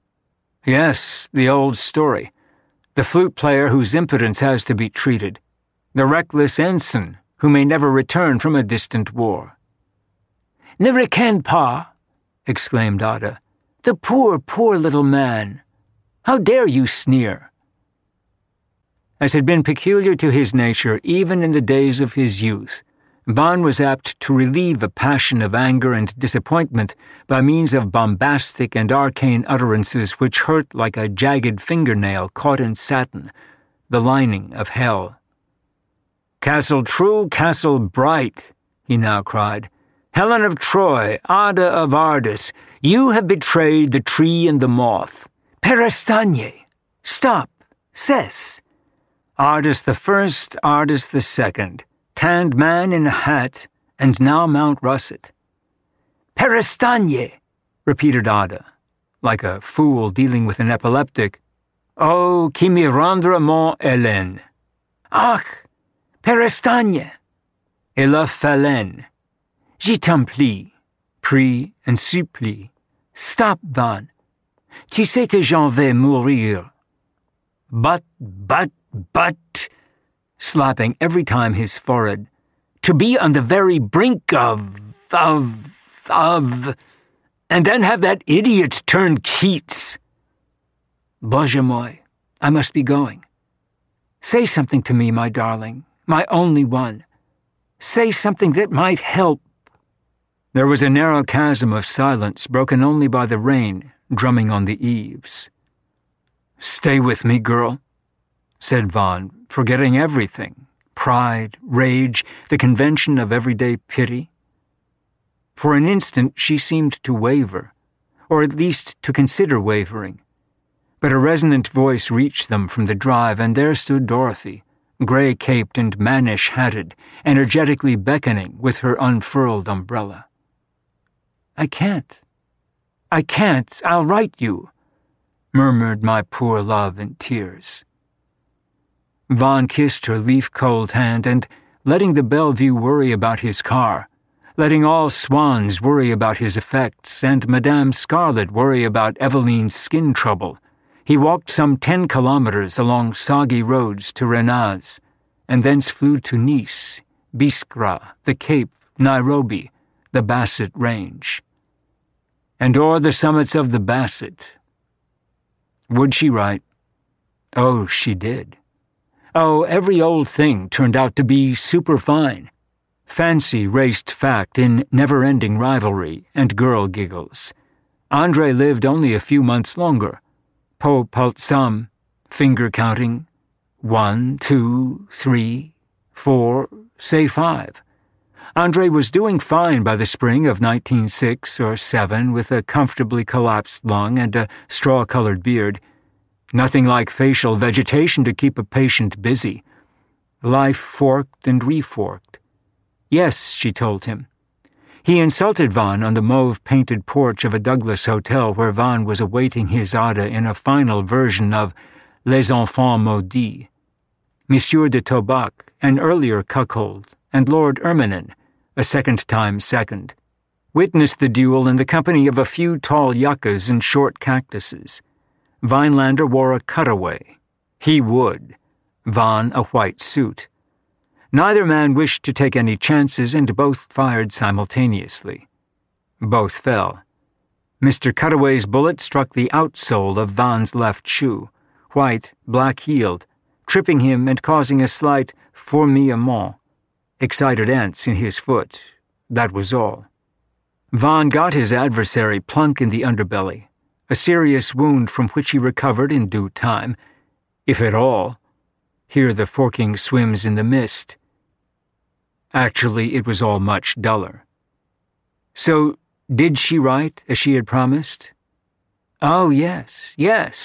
"Yes, the old story. The flute player whose impotence has to be treated. The reckless ensign who may never return from a distant war." "Ne requin pas," exclaimed Ada. "The poor, poor little man. How dare you sneer?" As had been peculiar to his nature even in the days of his youth, Vaughn was apt to relieve a passion of anger and disappointment by means of bombastic and arcane utterances which hurt like a jagged fingernail caught in satin, the lining of hell. "Castle true, castle bright," he now cried. "Helen of Troy, Ada of Ardis, you have betrayed the tree and the moth. Perestagne! Stop! Cess! Ardis the first, Ardis the second, tanned man in a hat, and now Mount Russet." "Perestagne!" repeated Ada, like a fool dealing with an epileptic. "Oh, qui me rendra mon Hélène." "Ach! Perestagne!" "Et la Falaine." "Je t'en prie and supplie. Stop, Vaughn. Tu sais que j'en vais mourir." But, slapping every time his forehead, "to be on the very brink of, and then have that idiot turn Keats." "Bоже mой, I must be going. Say something to me, my darling, my only one. Say something that might help." There was a narrow chasm of silence broken only by the rain drumming on the eaves. "Stay with me, girl," said Vaughn, forgetting everything, pride, rage, the convention of everyday pity. For an instant she seemed to waver, or at least to consider wavering. But a resonant voice reached them from the drive, and there stood Dorothy, gray-caped and mannish-hatted, energetically beckoning with her unfurled umbrella. I can't, I'll write you," murmured my poor love in tears. Vaughn kissed her leaf-cold hand, and, letting the Bellevue worry about his car, letting all swans worry about his effects, and Madame Scarlet worry about Eveline's skin trouble, he walked some 10 kilometers along soggy roads to Renaz, and thence flew to Nice, Biskra, the Cape, Nairobi, the Basset Range. And o'er the summits of the Basset. Would she write? Oh, she did. Oh, every old thing turned out to be superfine. Fancy raced fact in never-ending rivalry and girl giggles. Andrei lived only a few months longer. Po pulsam, finger counting. 1, 2, 3, 4, say 5. Andrei was doing fine by the spring of 1906 or 7 with a comfortably collapsed lung and a straw-colored beard. Nothing like facial vegetation to keep a patient busy. Life forked and reforked. Yes, she told him. He insulted Vaughn on the mauve-painted porch of a Douglas hotel where Vaughn was awaiting his Ada in a final version of Les Enfants Maudits. Monsieur de Tobac, an earlier cuckold, and Lord Erminen, a second-time second, witnessed the duel in the company of a few tall yuccas and short cactuses. Vinelander wore a cutaway. He would. Vaughn a white suit. Neither man wished to take any chances, and both fired simultaneously. Both fell. Mr. Cutaway's bullet struck the outsole of Vaughn's left shoe, white, black-heeled, tripping him and causing a slight fourmillement. Excited ants in his foot. That was all. Vaughn got his adversary plunk in the underbelly, a serious wound from which he recovered in due time. if at all. Here the forking swims in the mist. Actually, it was all much duller. So, did she write as she had promised? Oh, yes.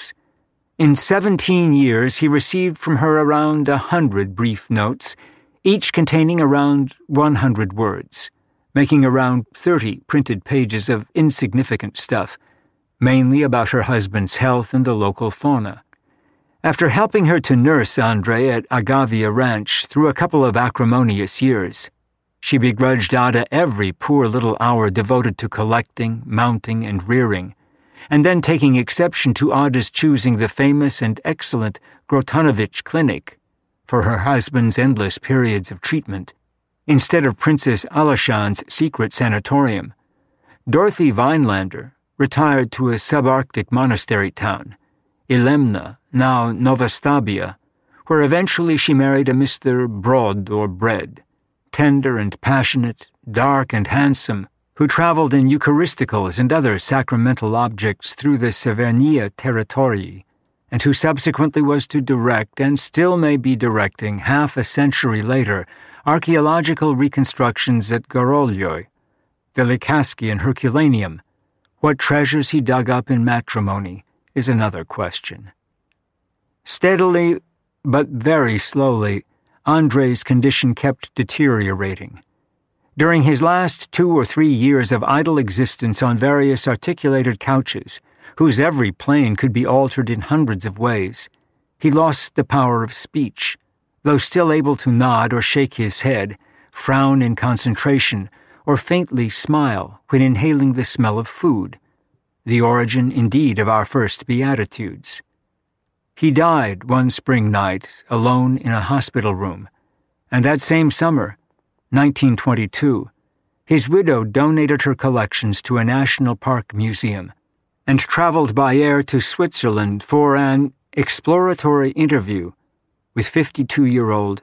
In 17 years, he received from her around 100 brief notes, each containing around 100 words, making around 30 printed pages of insignificant stuff, mainly about her husband's health and the local fauna. After helping her to nurse Andre at Agavia Ranch through a couple of acrimonious years, she begrudged Ada every poor little hour devoted to collecting, mounting, and rearing, and then taking exception to Ada's choosing the famous and excellent Grotanovich Clinic for her husband's endless periods of treatment, instead of Princess Alashan's secret sanatorium. Dorothy Vinelander retired to a subarctic monastery town, Ilemna, now Novostabia, where eventually she married a Mr. Broad or Bread, tender and passionate, dark and handsome, who traveled in Eucharisticals and other sacramental objects through the Severnia territorii, and who subsequently was to direct, and still may be directing half a century later, archaeological reconstructions at Goroljoi, the Likaski Herculaneum. What treasures he dug up in matrimony is another question. Steadily, but very slowly, Andre's condition kept deteriorating. During his last 2 or 3 years of idle existence on various articulated couches, whose every plane could be altered in hundreds of ways, he lost the power of speech, though still able to nod or shake his head, frown in concentration, or faintly smile when inhaling the smell of food, the origin, indeed, of our first Beatitudes. He died one spring night, alone in a hospital room, and that same summer, 1922, his widow donated her collections to a national park museum and traveled by air to Switzerland for an exploratory interview with 52-year-old